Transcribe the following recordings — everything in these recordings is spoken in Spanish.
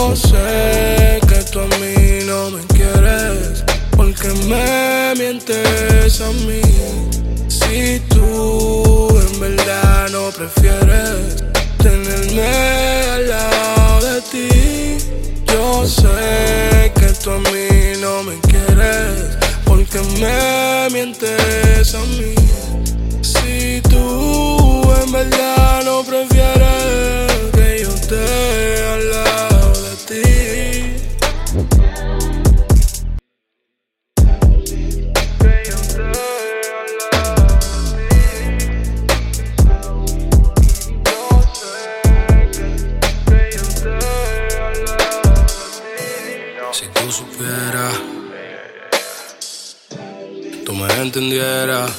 Yo sé que tú a mí no me quieres, porque me mientes a mí. Si tú en verdad no prefieres tenerme al lado de ti. Yo sé que tú a mí no me quieres, porque me mientes a mí. Si tú en verdad no prefieres que yo esté al lado de ti. Que yo esté al lado de ti. Yo sé que yo esté al lado de ti. Si tú supieras, tú me entendieras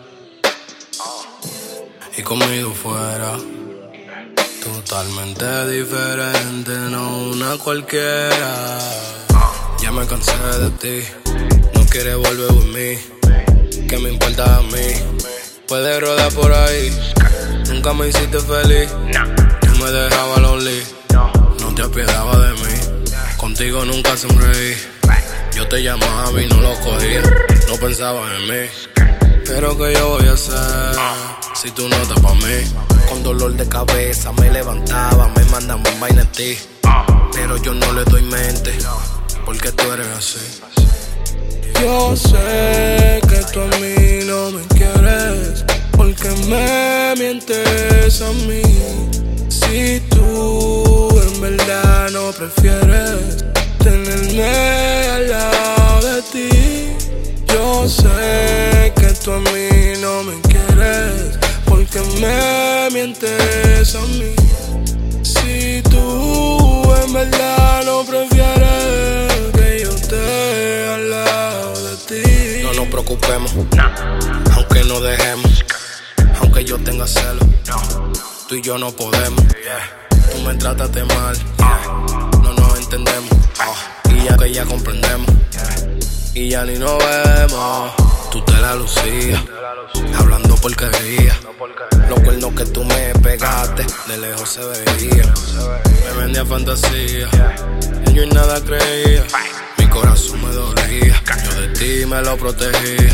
y conmigo fuera totalmente diferente, no una cualquiera. Ya me cansé de ti, no quieres volver con mí. ¿Qué me importa a mí? Puedes rodar por ahí, nunca me hiciste feliz. Tú me dejabas lonely, no te apiadabas de mí. Contigo nunca sonreí, yo te llamaba y no lo cogía. No pensabas en mí, pero ¿qué yo voy a hacer si tú no estás pa' mí? Con dolor de cabeza me levantaba, me mandaban vaina en ti, pero yo no le doy mente, porque tú eres así. Yo sé que tú a mí no me quieres, porque me mientes a mí. Si tú en verdad no prefieres tenerme al lado de ti. Yo sé que tú a mí no me quieres, porque me mientes a mí. Si tú en verdad no prefieres que yo esté al lado de ti. No nos preocupemos, aunque no dejemos, aunque yo tenga celos, tú y yo no podemos. Tú me trataste mal, no nos entendemos, y ya que ya comprendemos, y ya ni nos vemos. Tú te la lucías, hablando porquería. Los cuernos que tú me pegaste, de lejos se veía. Me vendía fantasía, y yo en nada creía. Mi corazón me dolía, yo de ti me lo protegía.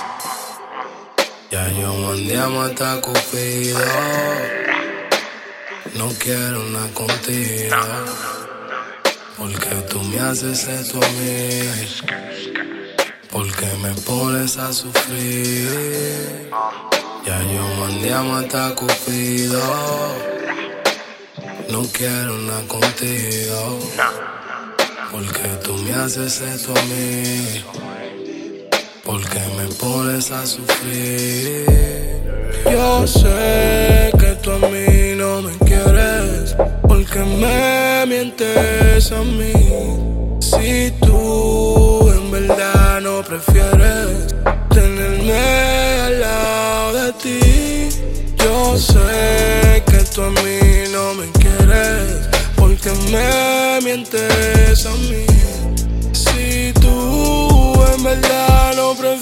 Ya yo mandé a matar a Cupido, no quiero nada contigo, porque tú me haces esto a mí, porque me pones a sufrir. Ya yo mandé a matar a Cupido, no quiero nada contigo, porque tú me haces esto a mí, porque me pones a sufrir. Yo sé que tú a mí no me quieres, porque me mientes a mí. Si tú en verdad no prefieres tenerme al lado de ti. Yo sé que tú a mí no me quieres, porque me mientes a mí. Si tú en verdad no prefieres